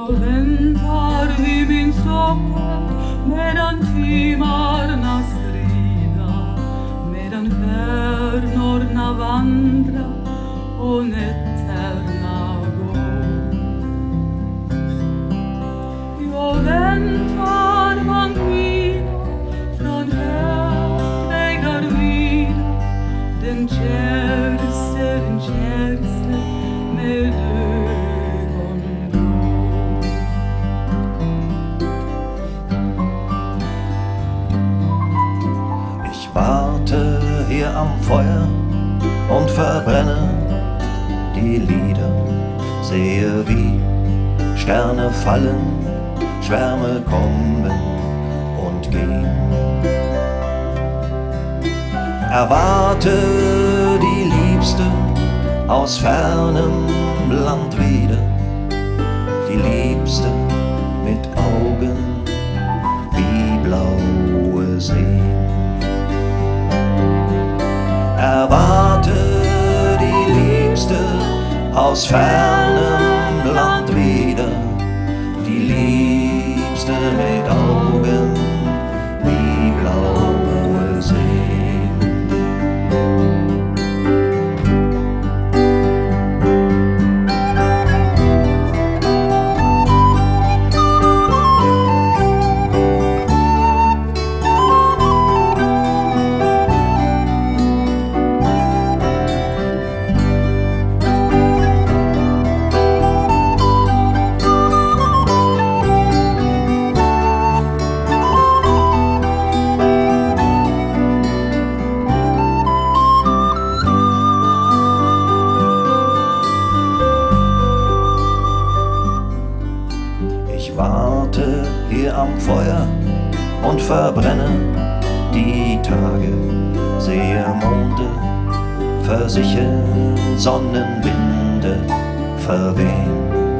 ventar vi min socker medan timarna strida, medan stjärnorna vandra och nätterna gå. Jag väntar vankvila från vägar vida, den kärste med Warte hier am Feuer und verbrenne die Lieder, sehe wie Sterne fallen, Schwärme kommen und gehen. Erwarte die Liebste aus fernem Land wieder, die Liebste mit Augen wie blaue Seen. Erwarte die Liebste aus fernem Land wieder, die Liebste mit Augen wie blaue Seen. Ich warte hier am Feuer und verbrenne die Tage, sehe Monde versichern, Sonnenwinde verwehen.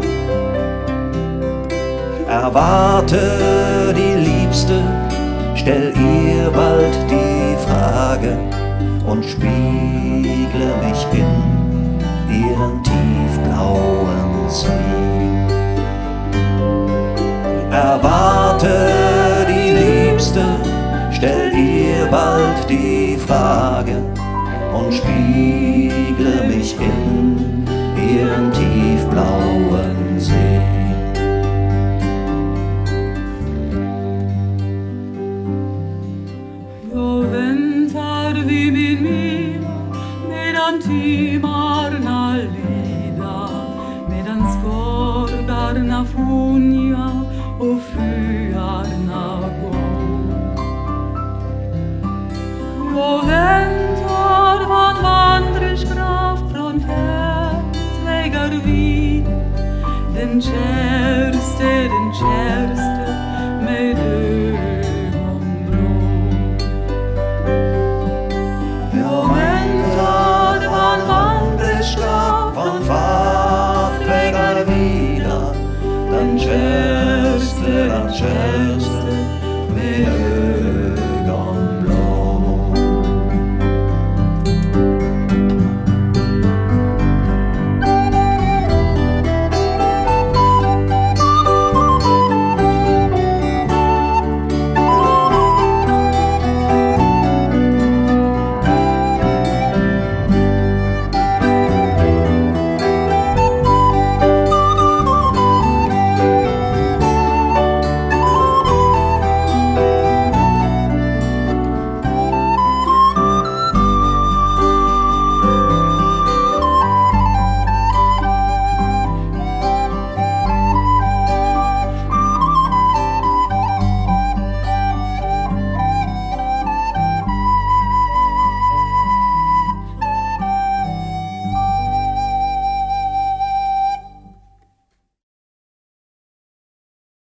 Erwarte die Liebste, stell ihr bald die Frage und spiegle mich in ihren tiefblauen See. Erwarte die Liebste, stell ihr bald die Frage und spiegle mich in ihren tiefblauen See. Jag väntar vid min mila medan timarna lida, medan skordarna sjunga och fruarna går. Jag väntar vad vandringskraft från fältvägar vid, den kärste med ögonblå. Jag väntar vad vandringskraft från fältvägar vid, den kärste